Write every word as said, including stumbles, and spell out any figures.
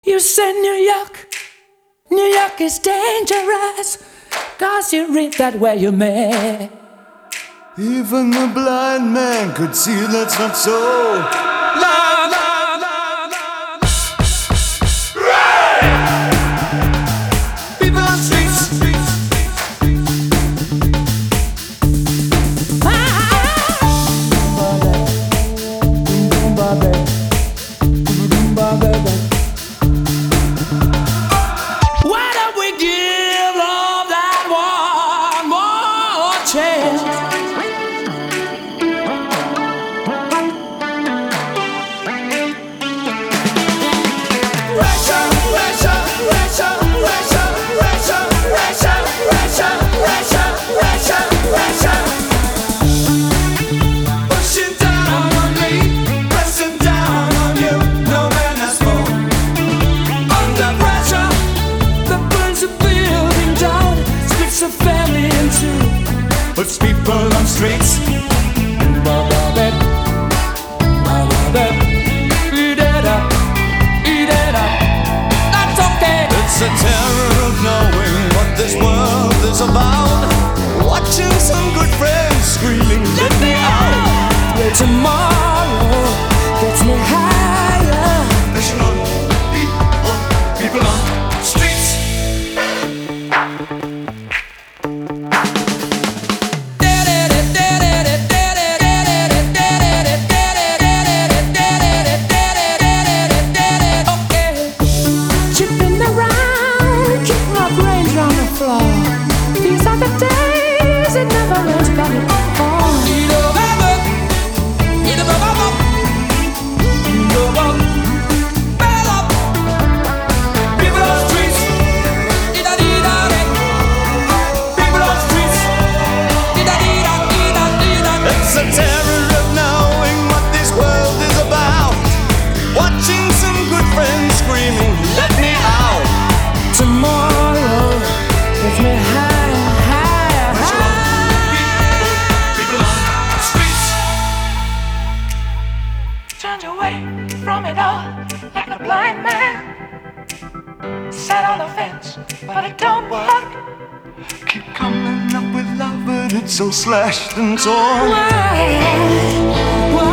You said New York, New York is dangerous, 'cause you read that where you may. Even the blind man could see that's not so. La la la la. People on streets. Why don't we give love that one more chance? Pressure, pressure, pressure, pressure, pressure, pressure, pressure, pressure, pressure, pressure. Pushing down on me, pressing down on you. No man has more. Under pressure that burns a building down, splits a family in two, Puts people on streets. Ba-ba-bep, ba-ba-bep. Eat it up, eat it up. That's okay. It's a terror of knowing what this world is about. Watching some good friends screaming, let me out. Where tomorrow gets me higher. Pressure on people, people on streets. Chipping around, kicking up rains on the floor. These are the days it never rains, but it falls. People on streets. People on streets. It's a terror of knowing what this world is about. Watching some good friends screaming, let me out. Tomorrow gets me higher, higher, higher. People on streets. Turned away from it all like a blind man. Sat on the fence, but it don't work. Keep coming up with love, but it's so slashed and torn. Why? Why?